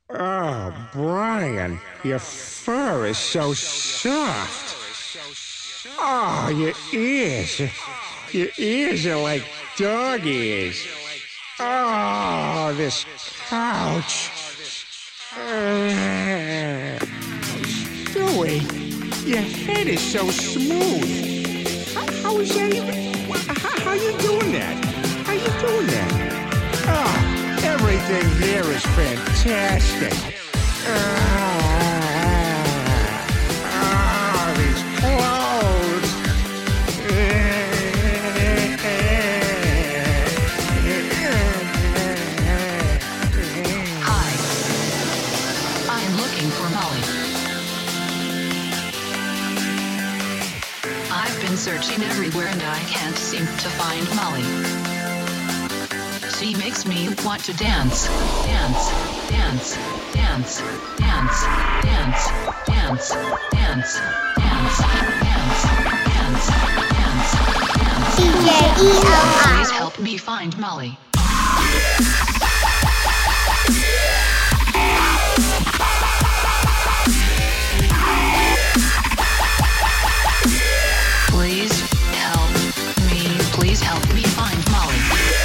Oh, Brian, your fur is so soft. Oh, your ears are like dog ears. Oh, this couch. Stewie, your head is so smooth. How is that even? How you doing that? How you doing that? Oh, everything here is fantastic. These clothes. Hi. I'm looking for Molly. I've been searching everywhere and I can't seem to find Molly. She makes me want to dance, dance, dance, dance, dance, dance, dance, dance, dance, dance, dance, dance, dance. DJ-E-L-I. Please help me find Molly. Please help me find Molly.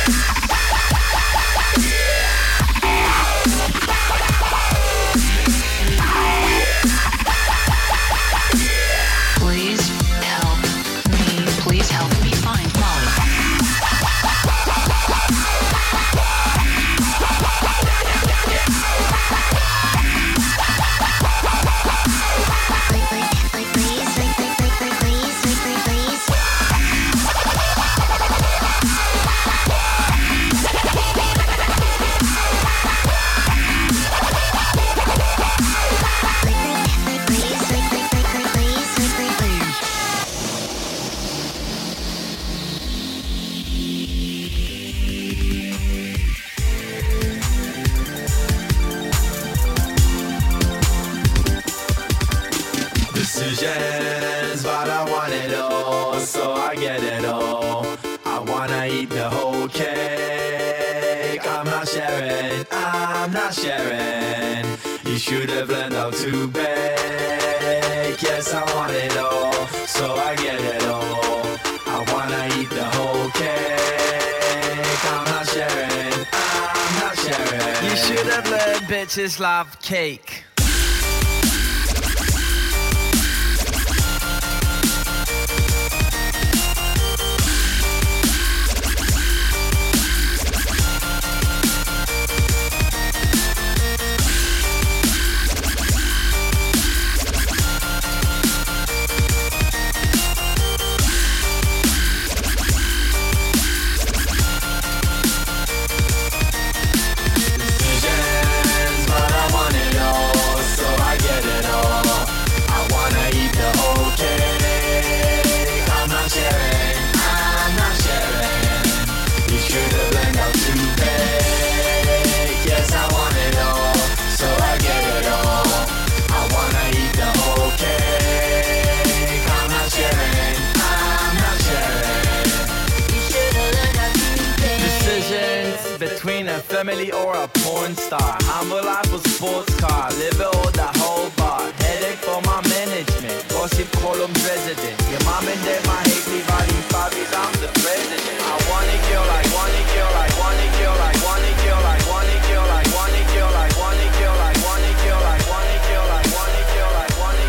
Please help me find Molly. Decisions, but I want it all, so I get it all. I wanna eat the whole cake. I'm not sharing, I'm not sharing. You should have learned how to bake. Yes, I want it all, so I get it all. I wanna eat the whole cake. I'm not sharing, I'm not sharing. You should have learned bitches love cake. Between a family or a porn star, humble life or sports car, live it or the whole bar. Headache for my management, gossip column president. Your mom and dad might hate me, but in 5 years I'm the president. I wanna kill like, wanna kill like, wanna kill like, wanna kill like, wanna kill like, wanna kill like, wanna kill like, wanna kill like, wanna kill like, wanna kill like,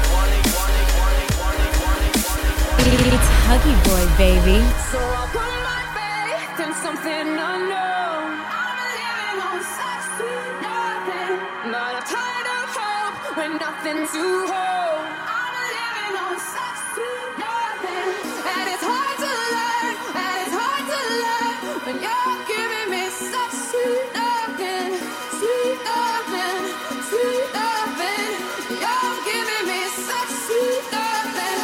wanna. It's Huggy Boy, baby. So I put my faith in something unknown. I'm living on such sweet nothing, but I'm tired of hope with nothing to hold. I'm living on such sweet nothing, and it's hard to learn, and it's hard to learn when you're giving me such sweet nothing, sweet nothing, sweet nothing. You're giving me such sweet nothing.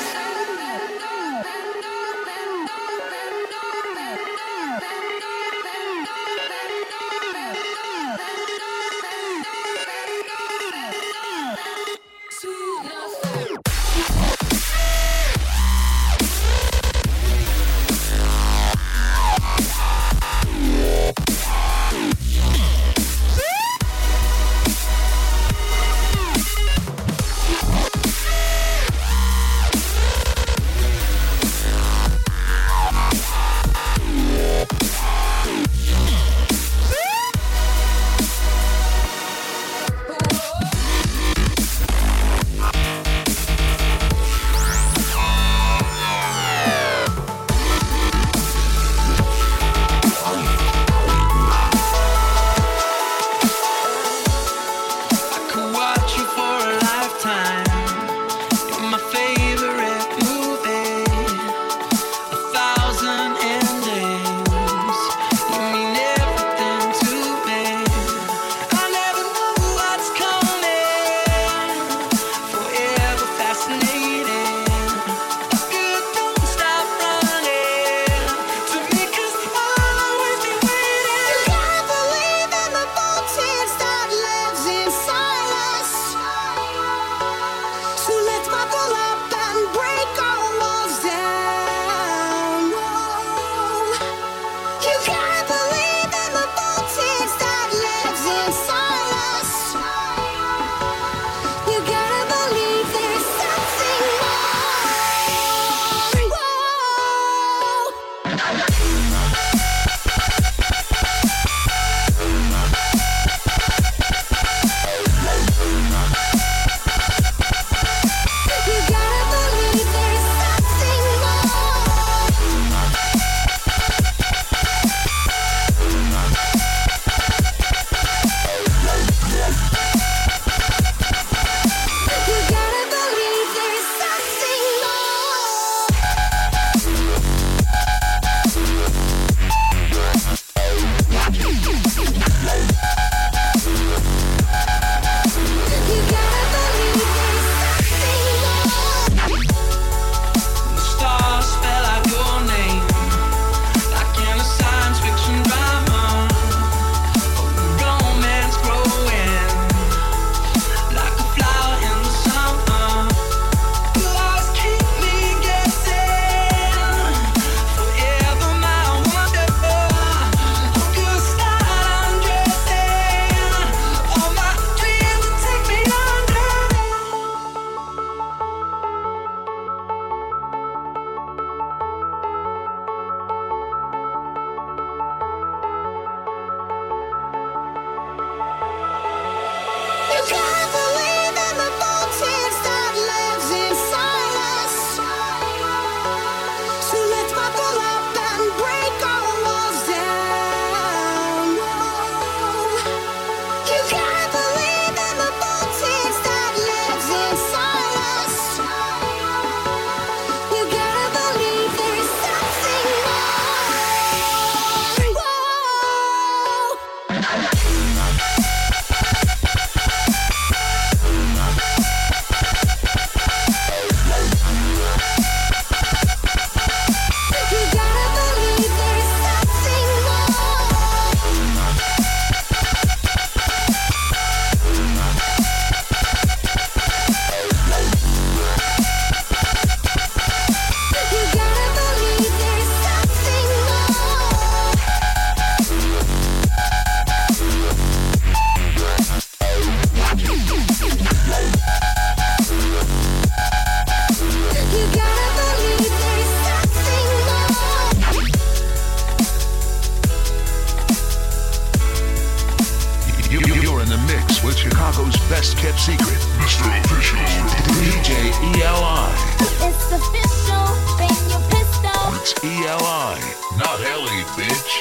best kept secret, Mr. Official, DJ ELI. It's official, bang your pistol. It's ELI, not Ellie, bitch.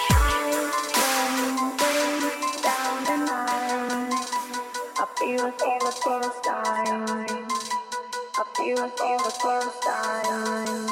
Down the line, I feel it for the first time. I feel it for the first time.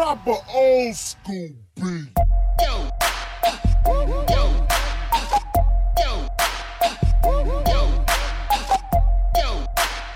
proper old school beat. Yo. Yo. Yo. Yo. Yo. Yo.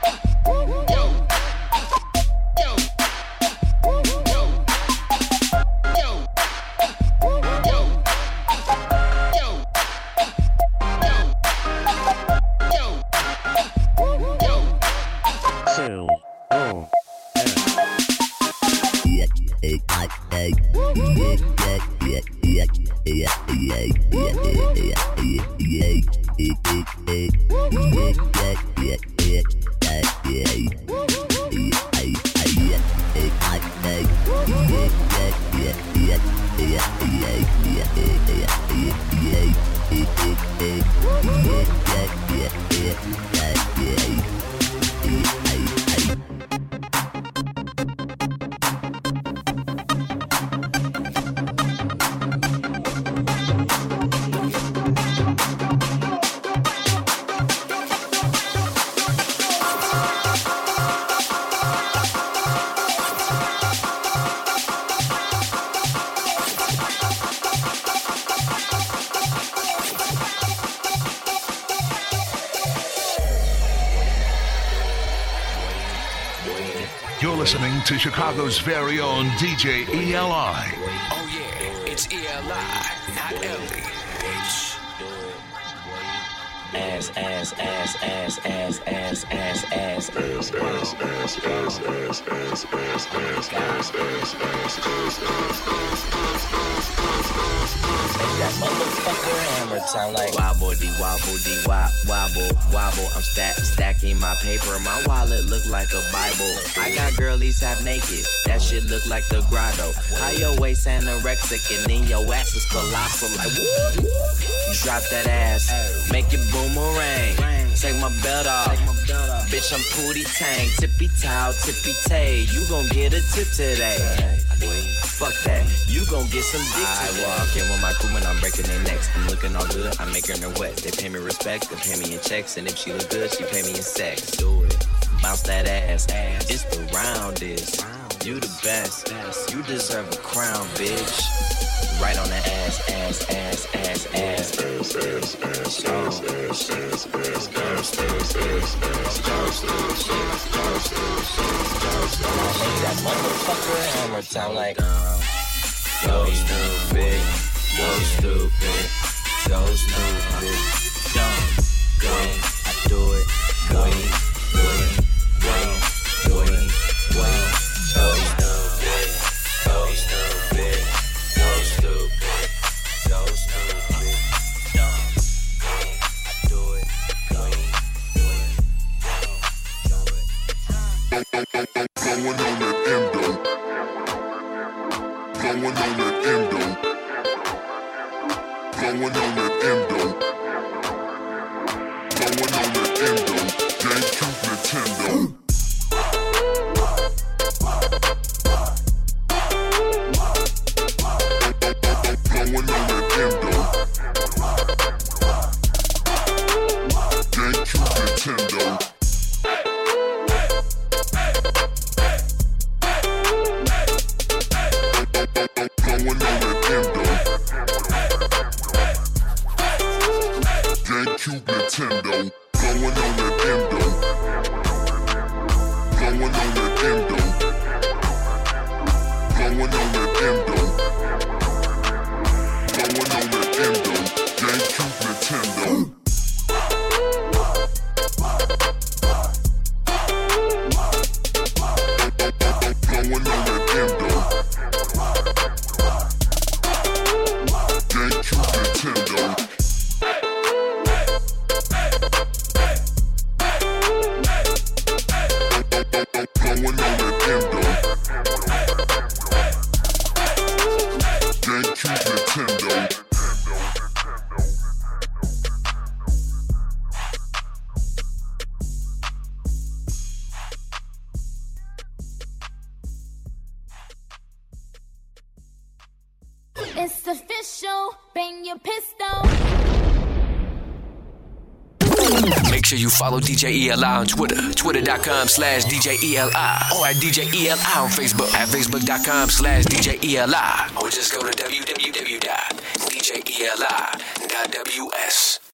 You're listening to Chicago's very own DJ ELI. Oh yeah, it's ELI, not Ellie. Ass, ass, ass, ass, ass, ass, ass, ass, that motherfucker hammer sound like wobble dee wobble. I'm stacking my paper. My wallet look like a Bible. I got girlies half naked. That shit look like the grotto. How your waist anorexic and then your ass is colossal. Like woo. Drop that ass, make it boomerang. Take my belt off, bitch I'm pootie tang. Tippy towel, tippy tay. You gon' get a tip today. Fuck that, you gon' get some dick today. I walk in with my crew when I'm breaking their necks. I'm looking all good, I'm making her wet. They pay me respect, they pay me in checks. And if she look good, she pay me in sex. Do it, bounce that ass. It's the roundest. You the best, you deserve a crown, bitch. Right on the ass, ass, ass, ass, ass, ass, ass, ass, ass, ass, that motherfucker hammer sound like go stupid, go stupid, go stupid, dumb, go, I do it, go, It's official, bang your pistol. Make sure you follow DJ ELI on Twitter, twitter.com/DJELI, or at DJ ELI on Facebook, at facebook.com/DJ ELI, or just go to www.djeli.ws.